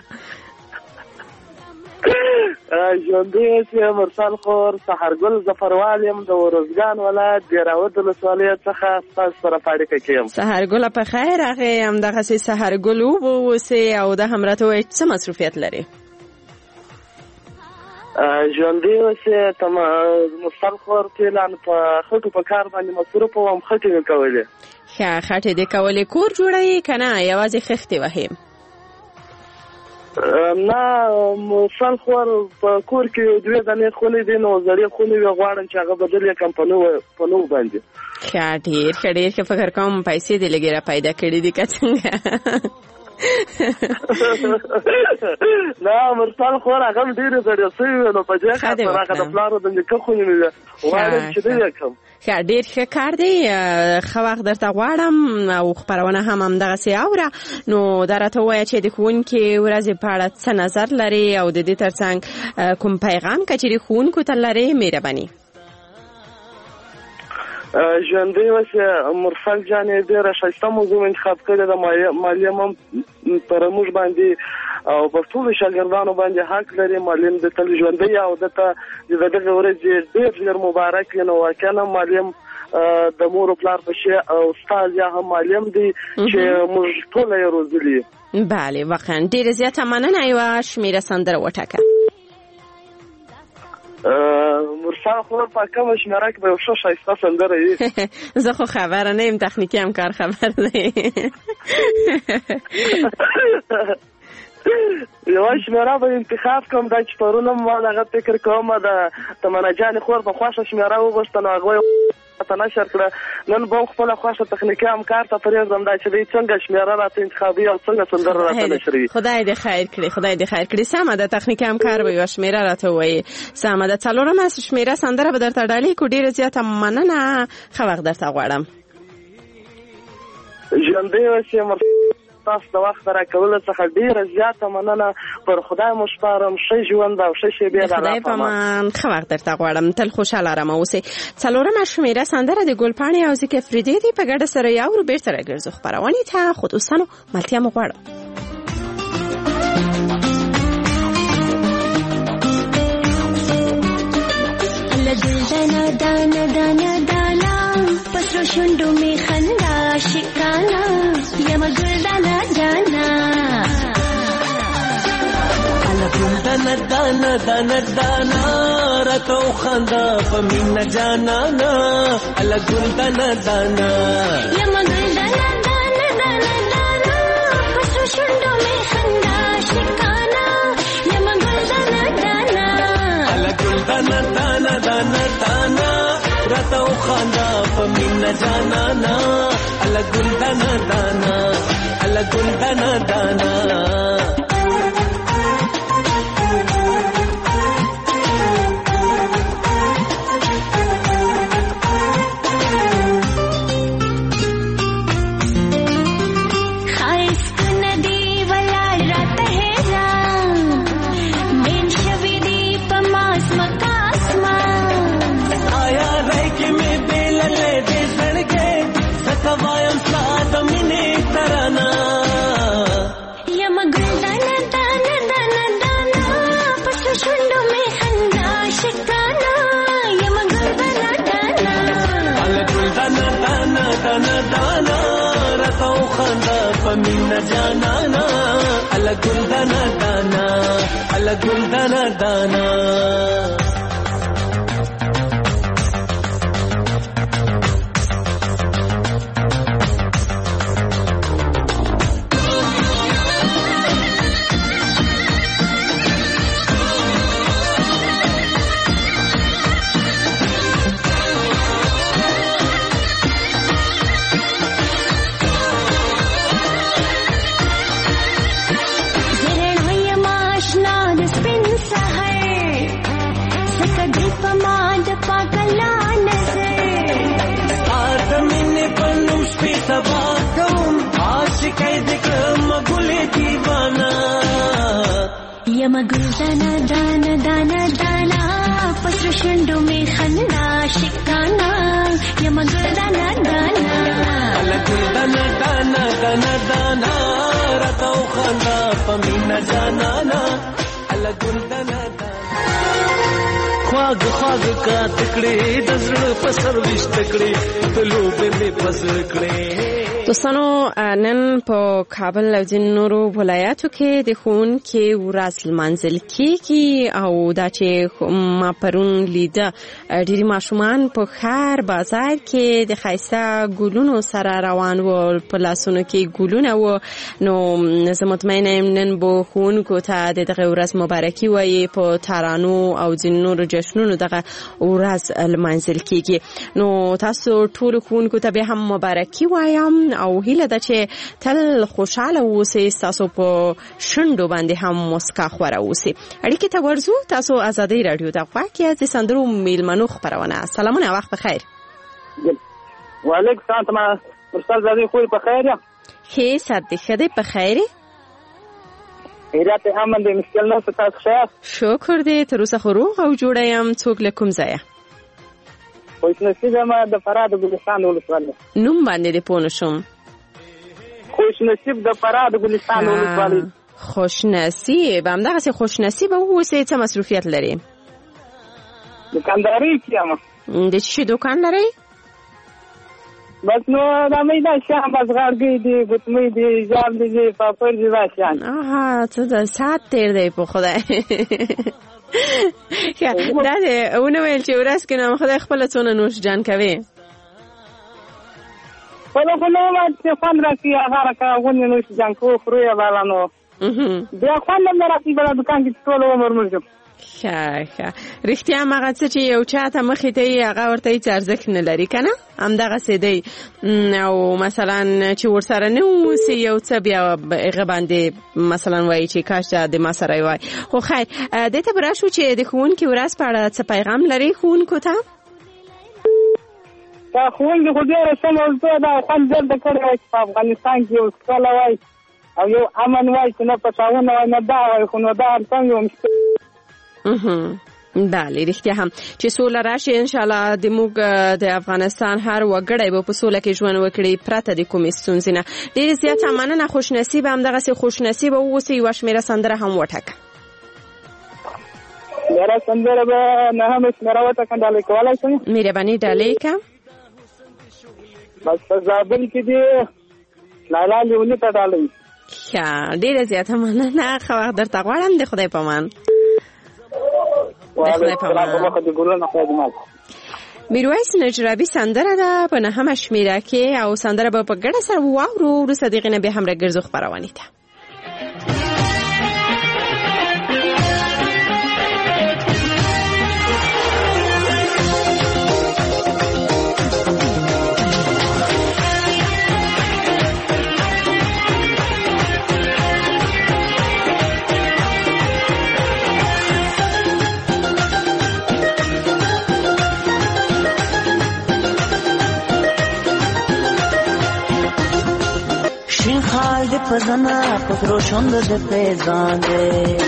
ژوندی اوسئ مرسل خور. سحرګل ظفروال یم د ورزګان ولایت دیراود ولسوالۍ څخه ستاسو سره په اړیکه کې یم. سحرګل په خیر. هغې همدغسې سحرګل واوسئ او دا هم راته ووایئ څه مصروفیت لري؟ ژوندی اوسئ مرسل خور. فعلا په خټو په کار باندې مصروفه وم. خټې مې کولې. ښه، خټې دې کولې. کور جوړوي که نه یوازې خښتې وهې؟ نه مرسل خور، په کور کې 2 دانې خونې دي، نو زړې خونې وې، غواړم چې هغه بدل یې کړم په نو باندې. ښه، ډېر ښه ډېر ښه. فکر کوم پیسې دې لږې را پیدا کړي دي که څنګه؟ نه مرسل خور، هغه هم ډېرې زړې شوې وې، نو په دې خاطر هغه د پلار د نیکه خونې مې وې، غواړم چې دې یې کړم. ښه، ډېر ښه کار دی. ښه وخت درته غواړم او خپرونه هم همدغسې اوره. نو دا راته ووایه چې د ښوونکي ورځې په اړه څه نظر لرې او د دې تر څنګ کوم پیغام که چېرې ښوونکو ته لرې؟ مهرباني. ژوندی اوسئ مرسل جانې، ډېره ښایسته موضوع انتخاب کړې ده. معلم هم پر موږ باندې او پر ټولو شاګردانو باندې حق لري. معلم د تل ژوندی او دته د دغه ورځې ډېر مبارک وي. نو واقعا معلم د مور او پلار په شی او استاد یا هم معلم دی چې موږ ټول یې روزلي. بله واقعا ډېره زیاته مننه. یوه شمیره سندره وټاکه. مرسل خور، په کومه شمیره کې به یو ښه ښایسته سندره وي؟ زه خو خبره نه یم، تخنیکي همکار خبر دی. یوه شمیره به انتخاب کوم. دا چې پرون هم ما دغه فکر کوم د تمنا جانې خور په خوښه شمیره وغوښته، نو هغوی ته نشر کړه. نن به هم خپله خوښه تخنیکي همکار ته پرېږدم دا چې دوی څنګه شمیره راته انتخابوي او څنګه سندره راته نشروي. خدای دې خیر کړي، خدای دې خیر کړي. سمه ده، تخنیکي همکار به یوه شمیره راته ووایي. سمه ده. 4مه شمیره سندره به درته ډالۍ کړو. ډېره زیاته مننه. ښه وخت درته غواړم. ژوندی اوسئ مرسل. تاسو د وخت راکولو څخه ډېره زیاته مننه. پر خدای مو سپارم. ښه ژوند او ښه شېبې د خدای په امان. ښه وخت درته غواړم. تل خوشحاله ارامه اوسئ. 4مه شمیره سندره د ګلپاڼې او ذکر فریدي دی په ګډه سره یاورو. بیرته راګرځو خپرونې ته. خو دوستانو ملتیا مو غواړم. دانا دانا دانا دانا پسرو شندو می خندا شکانا یم گل دانا دانا الا گل دانا دانا دانا دانا راتو خندا پمینا جانا نا الا گل دانا دانا یم گل دانا دانا دانا دانا پسرو شندو می خندا شکانا یم گل دانا دانا الا گل دانا دانا دانا دانا راتو خندا پمینا جانا نا الا گل دانا دانا الا گل دانا دانا پمینا جانا نا الا گل دانا دانا الا گل دانا دانا یم ګل دانا دانا دانا دانا پسر شونډو می خندا شکانا یم ګل دانا دانا الا ګل دانا دانا دانا دانا راته خندا پمینا جانانا الا ګل دانا خواږ خواږ کا تکړې د زړه په سر وشتکړې په لوبې مې پسر کړې. دوستانو نن په کابل او ځینو نورو ولایاتو کې د ښوونکي ورځ لمانځل کیږي او دا چې ما پرون لیده ډېری ماشومان په ښار بازار کې د ښایسته ګلونو سره روان وو، په لاسونو کې ګلونه وو. نو زه مطمئنه یم نن به ښوونکو ته د دغه ورځ مبارکي وایي، په ترانو او ځینو نورو جشنونو دغه ورځ لمانځل کیږي. نو تاسو ټولو ښوونکو ته بیا هم مبارکي وایم او هیله ده چې تل خوشاله اوسئ، تاسو په شونډو باندې هم مسکا خوره اوسئ. اړیکې ته ورځو. تاسو آزادۍ رادیو ته غوږ یاست. د سندرو میلمنو خپرونه. سلامونه، وخت بخیر. وعلیکم السلام. تمام مرسل زادی خوی په خیر یا ښه سات دې ښه دی په خیر یې؟ هرات امن دې مشکل نه تاسو ښه؟ شکر دې تر اوسه خو روغ او جوړ یم. څوک له کوم ځایه؟ خوش نصیب ما د فراه د ګلستان ولسوالۍ. نوم باندې دې پوه نه شوم. خوش نصیب د فراه د ګلستان ولسوالۍ. خوش نصیب همدغسې خوش نصیب اوسئ. څه مصروفیت لري؟ دکانداري کې یم. د څه شي دوکان لرئ؟ بس نو دا مې دا شیان بس غړګې دي، ګوتمې دي، جام دي، پاپړ دي، دا شیان. څه د ساعت تېر دی په خدای. دا دی ونه ویل چې ورځ کې نو خدای خپله څونه نوش جان کوي. خپله خو نه وه چې خوند را کړي هغه راکه غونې نوش جان کوو خورو یې بالا نو بیا خوند هم نه را کړي بله دوکان کې چې ټول عمر موږ ښه رښتیا همغه څه چې یو چا ته مخې ته یي هغه ورته هېڅ ارزښت نه لري که نه؟ همدغسې دی. او مثلا چې ورسره نه اوسي یو څه بیا هغه باندې مثلا وایي چې کاش د ما سره وای. خو خیر دې ته به راشو چې د ښوونکي ورځ په اړه څه پیغام لري ښوونکو ته؟ دا ښوونکي خو ډېره سمه موضوع ده او خوند دلته کړی وای چې په افغانستان کې یو سوله وای او یو امن وای چې نه پټاونه وای نه دا وای خو نو دا هم یو مشکل. بله رښتیا هم چې سوله راشي انشاءالله د موږ د افغانستان هر وګړی به په سوله کې ژوند وکړي پرته د کومې ستونزې نه. ډېرې زیاته مننه. خوشنصیبه همدغسې خوشنصیبه واوسئ. یوه شمېره سندره هم وټاکه. یاره سندره به نهمه شمېره وټاکم، ډالۍ کولی شم؟ مهرباني ډالۍ که. بس په زابل کې دې لالا لیوني ته ډالۍ. ښه ډېره زیاته مننه. ښه وخت درته غواړم. د خدای په امان. میرویس نجرابي سندره ده په نهمه شمېره کې او سندره به په ګډه سره واورو. وروسته د هغې نه بیا هم راګرځو خپرونې ته. پزنا پترو شوند د پیزان دے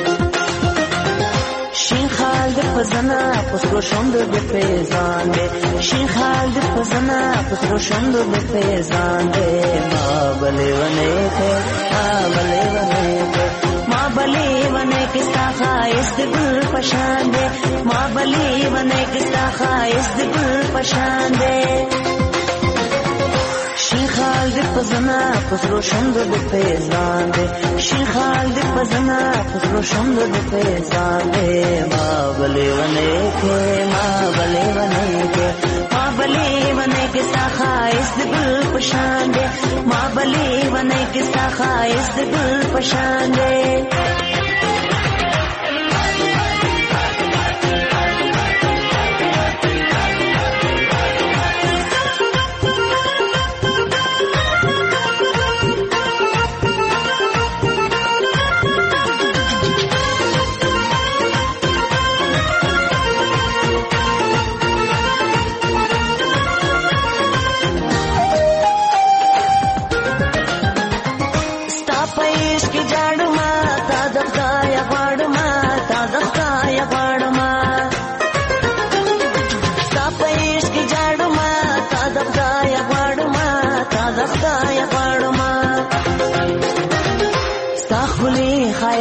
شین خال د پزنا پترو شوند د پیزان دے شین خال د پزنا پترو شوند د پیزان دے ما بلے ونے تے ما بلے ونے کستا خایس د گل پشان دے ما بلے ونے کستا خایس د گل پشان دے شین خال د پزنا پترو شوند د پیزان دے شین خال د پزنا پترو شوند د پیزان دے ما بلے ونے کے ما بلے ونے کے ما بلے ونے کے سخائس د گل پشان دے ما بلے ونے کے سخائس د گل پشان دے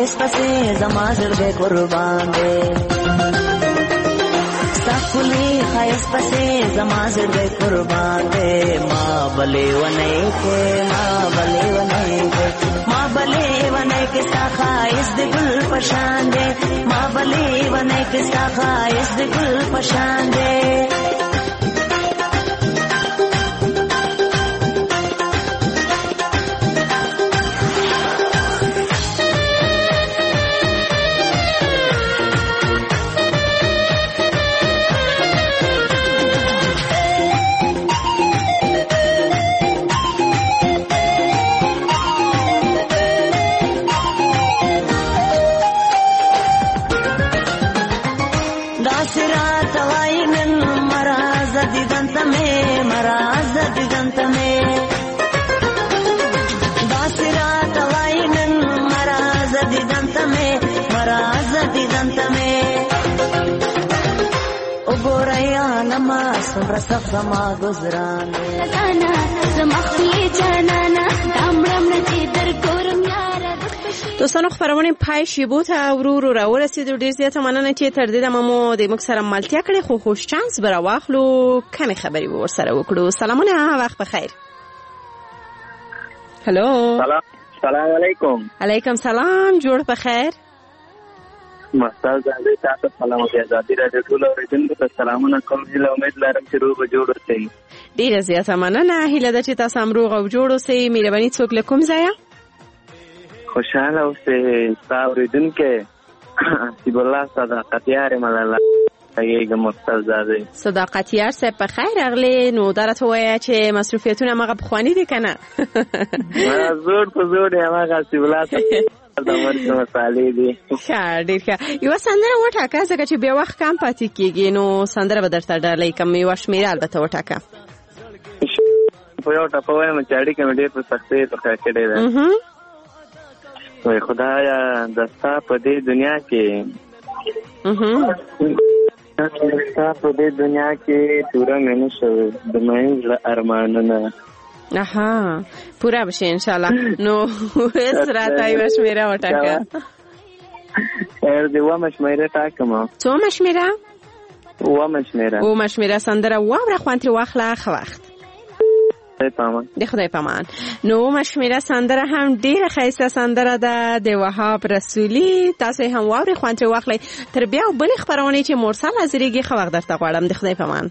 خایس پسې زما زړه قربان دی سکلی خایس پسې زما زړه قربان دی ما بلې ونې کې ستا خایس د ګل پشان دی ما بلې ونې کې ستا خایس د ګل پشان دی دوستانو خبرونه پای شیبو ته ورو راورسېدو. ډېر زیاته مننه چې تر دې دمه مو د موږ سره ملتیا کړې خو خوش چانس به راواخلو کمې خبرې به ورسره وکړو. سلامونه وخت بخیر. هلو سلام علیکم. علیکم سلام جوړ بخیر. مستل زاده تاسو سلام او ازادي راډیو ټول اوریدونکو ته سلامونه کوم. هیله امید لرم چې روغ جوړ اوسئ. ډیره زیاته مننه. هیله ده چې تاسو هم روغ او جوړ اوسئ. مهرباني څوک له کوم ځایه؟ خوشاله اوسئ. تاسو اوریدونکو حسب الله صداقتیار ملاله ایګه مستل زاده. صداقتیار صاحب په خیر اغلی. نو درته وایا چې مصروفیتونه مغه بخوانی دي کنه؟ زور په زور یې هغه حسب الله د مرګ مسالې دي. ښه ډېر ښه. یوه سندره وټاکه ځکه چې بیا وخت کم پاتې کېږي نو سندره به درته ډالۍ کم. یوه شمېره البته وټاکه. په یو ټپه وایم چې اړیکه مې ډېر په سختۍ توقع کړې ده. وای خدایا د ستا په دې دنیا کې ستا په دې دنیا کې پوره مې نه شو د مین زړه ارمانونه. پورا بشه انشاءالله. نو اس راته یوه شمېره وټاکه. خیر دی اومه شمېره ټاکم. څومه شمېره؟ اومه شمېره سندره واوره خوند ترې واخله. ښه وخت. د خدای پامان. نو اومه شمېره سندره هم ډېره ښایسته سندره ده د وهاب رسولي. تاسو یې هم واورئ خوند ترې واخلئ. تر بیا بلې خپرونې چې مرسل حاضرېږي ښه وخت درته غواړم. د خدای پامان.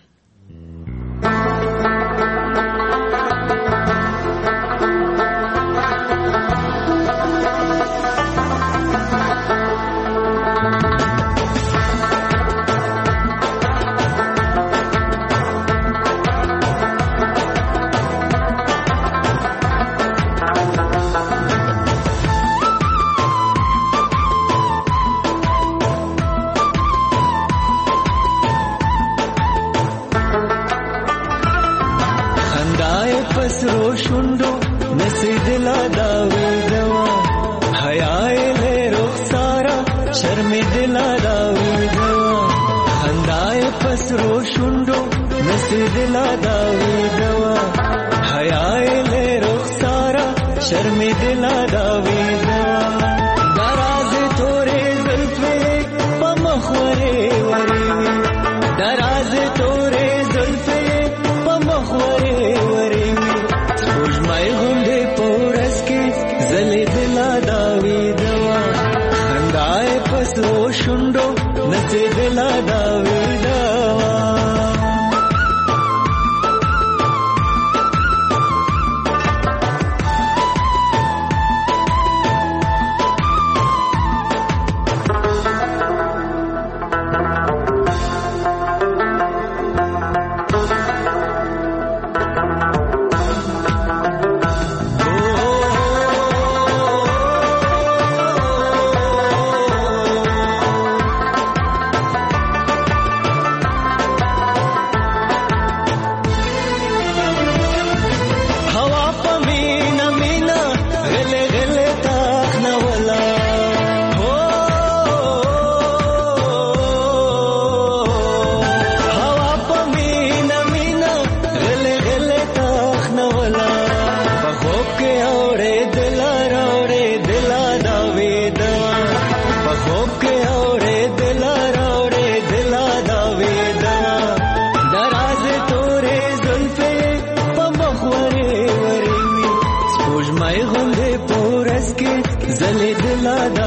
شوندو نسید لا داوی دوا حیاء لے رخسارا شرم دلا داوی دوا خندائے پسرو شوندو نسید لا داوی دوا حیاء لے رخسارا شرم دلا داوی دوا دراز تورے زلفے پمخورے وری دراز تورے زلفے پمخورے وری مای غونډې پورس کې زلې دلا داوی دوا خندای پسو شوندو نڅې دلا داوی دوا. ښکلا د